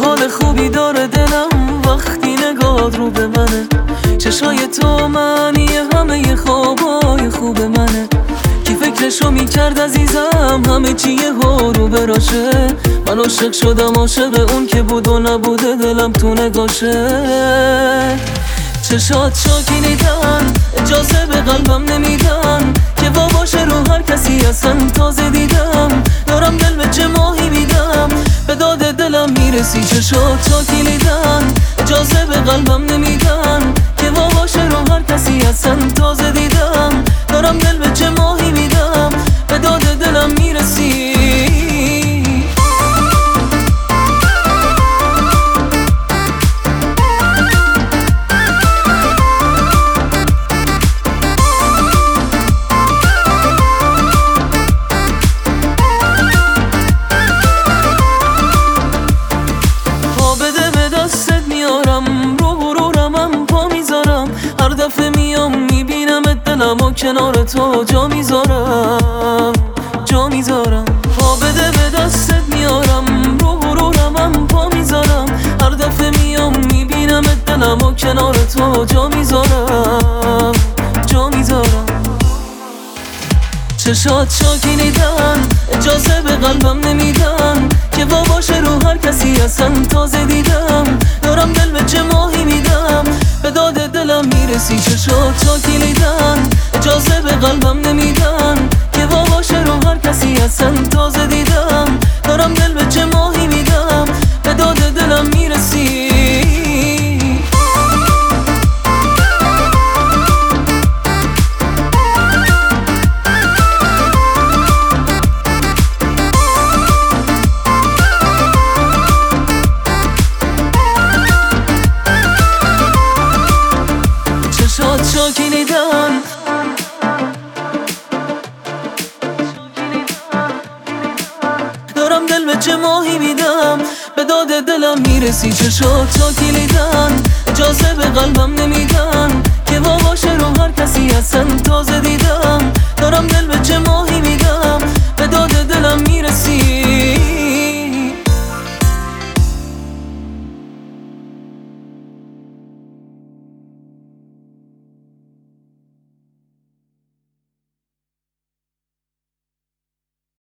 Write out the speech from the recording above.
حال خوبی داره دلم وقتی نگاه رو به منه. چشای تو معنی همه خوابای خوب منه. کی فکرشو میکرد عزیزم همه چی رو براشه. من عاشق شدم، عاشق اون که بود و نبوده دلم تو نگاشه. چشات شاکینیدن اجازه به قلبم نمیدن که باشه رو هر کسی اصلا. تازه دیدم دارم دل به چه ماهی میدم، به داد دلم میرسی. چشات شاکینیدن اجازه به قلبم نمیدن که باشه رو هر کسی اصلا. تازه دیدم دارم دل به چه ماهی میدم، به داد دلم میرسی. دلمو کنار تو جا میذارم، جا میذارم. پا بده به دستت میارم، رو رمم پا میذارم. هر دفعه میام میبینم دلمو کنار تو جا میذارم، جا میذارم. چشات شاکینیدن اجازه به قلبم نمیدن که باشه رو هر کسی اصلا. تازه دیدم دارم دل به چه ماهی میدم، به داد دلم میرسی. چشات شاکینیدن اجازه به قلبم نمیدن که باشه رو هر کسی اصلا. تازه دیدم دارم دل به چه ماهی میدم، به داد دلم میرسی. شاکینیدن دارم دل به چه ماهی میدم، به داد دلم میرسی. چشات شاکینیدن اجازه به قلبم نمیدن که باشه رو هر کسی اصلا. تازه دیدم دارم دل به چه ماهی میدم، به داد دلم میرسی.